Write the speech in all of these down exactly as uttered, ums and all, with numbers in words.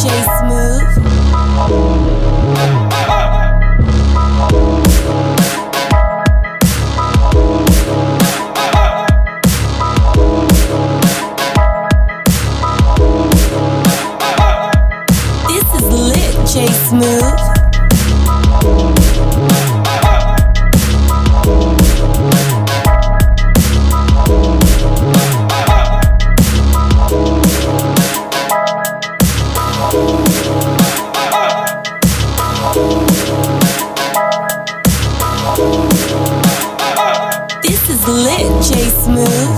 J Smooth. J Smooth. This is lit, J Smooth.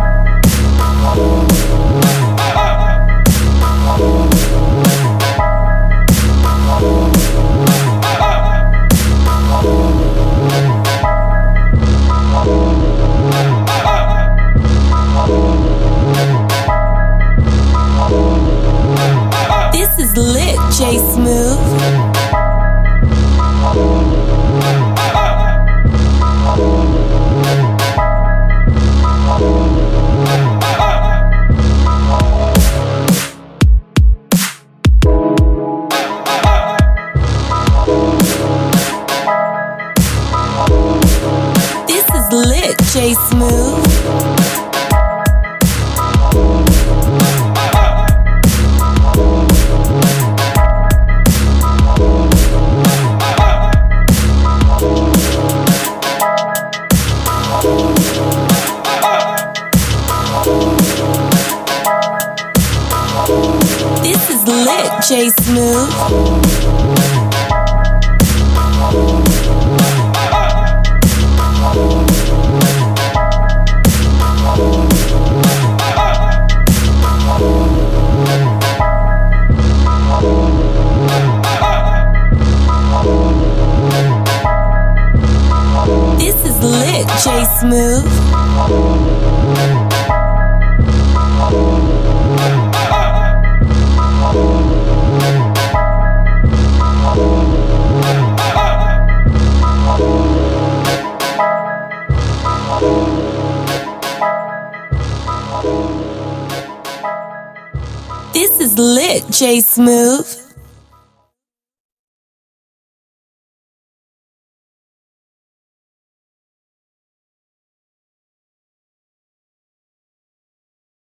This is lit, J Smooth. This is lit, J Smooth. This is lit, J Smooth. This is lit, J Smooth. This is lit, J Smooth.